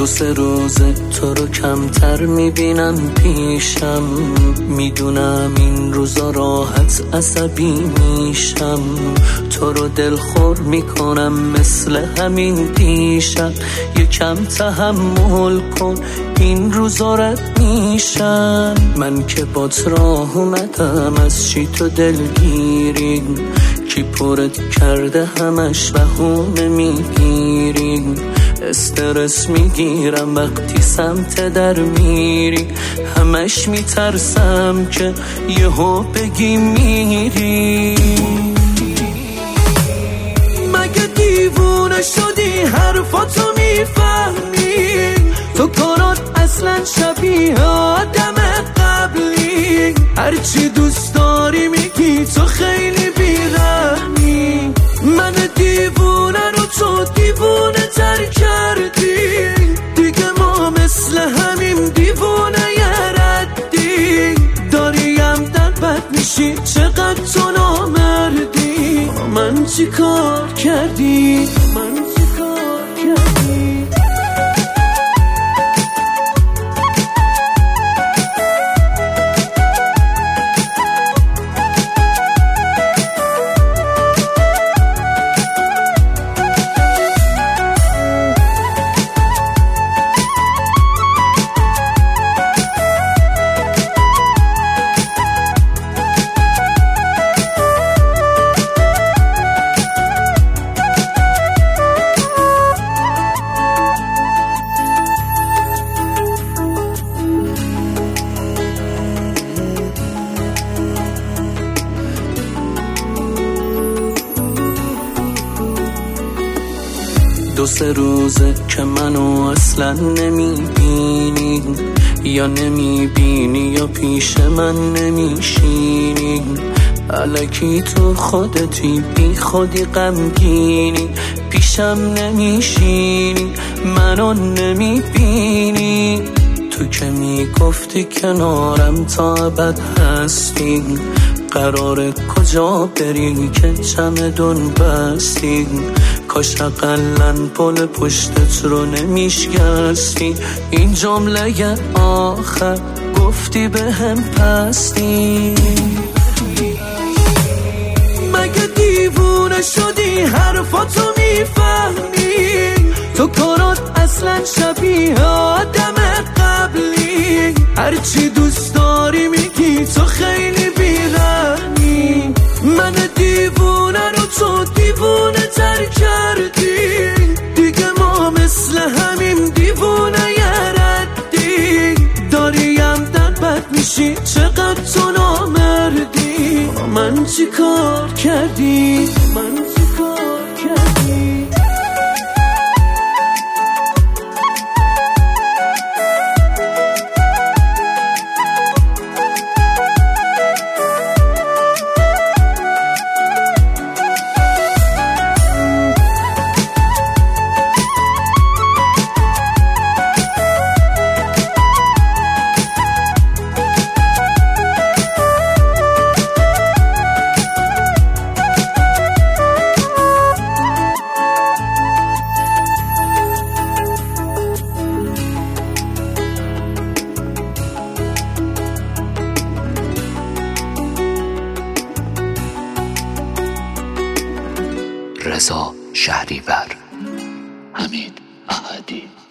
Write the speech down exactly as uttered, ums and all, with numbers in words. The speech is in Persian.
دو سه روزه تو رو کمتر میبینم پیشم، میدونم این روزا راحت عصبی میشم، تو رو دلخور میکنم مثل همین دیشب، یکم تحمل کن این روزا رد میشم. من که بات راه اومدم از چی تو دلگیری، کی پرت کرده همش بهونه میگیری، استرس میگیرم وقتی سمت در میری، همش میترسم که یهو بگی میری. مگه دیوونه شدی حرفاتو میفهمی؟ تو کارات اصلا شبیه آدم قبلی، هرچی دوست داری میگی تو خیلی بیرحمی. من دیوونه رو تو دیوونه تر کردی، دیگه ما مثل همین دیوونه یه ردی، داریم در بد میشی چقدر تو نامردی. من چی کار کردی؟ من چی کار کردی؟ دو سه روزه که منو اصلا نمیبینی، یا نمیبینی یا پیش من نمیشینی، الکی تو خودتی بی خودی غمگینی، پیشم نمیشینی منو نمیبینی. تو که میگفتی کنارم تا ابد هستی، قراره کجا بری که چمدون بستی؟ کاش اقلن پل پشتت رو نمیشکستی. این جمله آخر گفتی به هم پستی. مگه دیوونه شدی حرفاتو میفهمی؟ تو کارات اصلا شبیه آدم قبلی، هرچی دوست داری میگی تو خیلی بیرحمی. من دیوونه رو تو دیوونه تر کردی، دیگه ما مثل همین دیوونه یه ردی، داریم در بد میشی چقدر تو نامردی. من چی کار کردی؟ من چی کار کردی؟ رضا شهریور، حمید احدی.